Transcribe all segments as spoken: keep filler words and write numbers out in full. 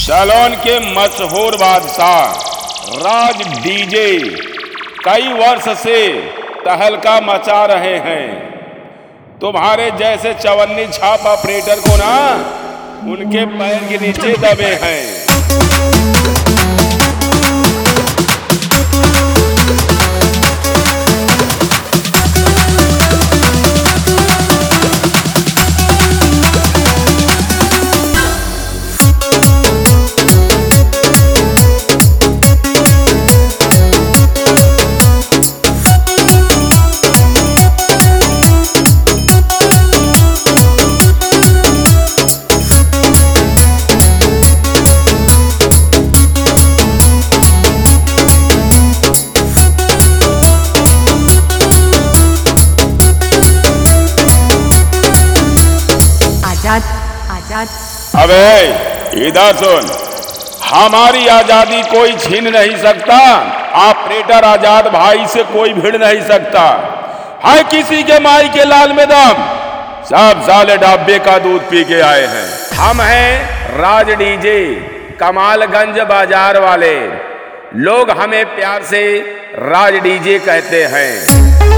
Salon के मशहूर बादशाह राज डीजे कई वर्ष से तहलका मचा रहे हैं। तुम्हारे जैसे चवन्नी छाप ऑपरेटर को ना उनके पैर के नीचे दबे हैं। आजाद अबे इधर सुन, हमारी आजादी कोई छीन नहीं सकता। ऑपरेटर आजाद भाई से कोई भिड़ नहीं सकता। है किसी के माई के लाल में दम, सब साले डब्बे का दूध पी के आए हैं। हम हैं राज डीजे कमालगंज बाजार वाले, लोग हमें प्यार से राज डीजे कहते हैं।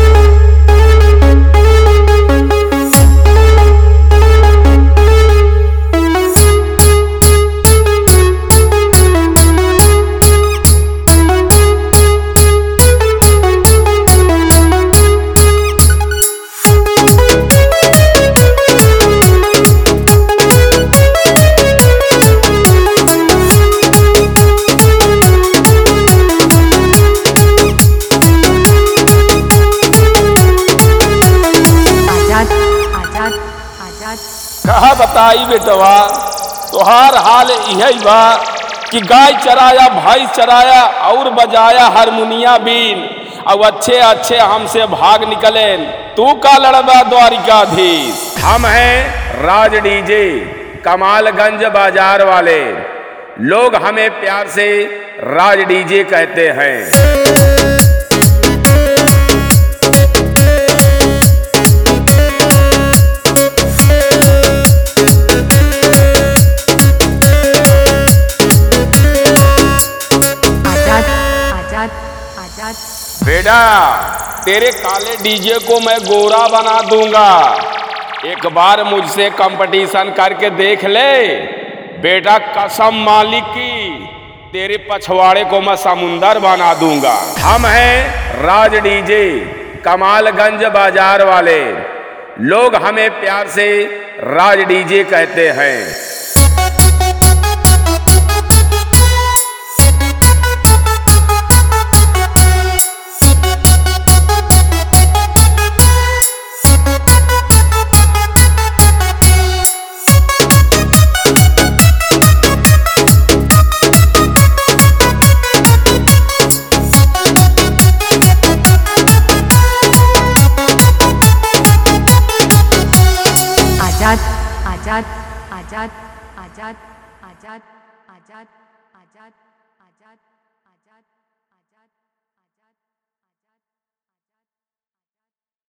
कहा बताई बेटवा, तोहार हाल यही बा कि गाय चराया भाई चराया और बजाया हारमोनिया बीन, अब अच्छे अच्छे हमसे भाग निकले। तू का लड़बा द्वारिकाधीश। हम हैं राज डीजे कमालगंज बाजार वाले, लोग हमें प्यार से राज डीजे कहते हैं। बेटा तेरे काले डीजे को मैं गोरा बना दूंगा। एक बार मुझसे कंपटीशन करके देख ले बेटा, कसम मालिक की तेरे पछवाड़े को मैं समुंदर बना दूंगा। हम हैं राज डीजे कमालगंज बाजार वाले, लोग हमें प्यार से राज डीजे कहते हैं। आजाद आजाद आजाद आजाद आजाद आजाद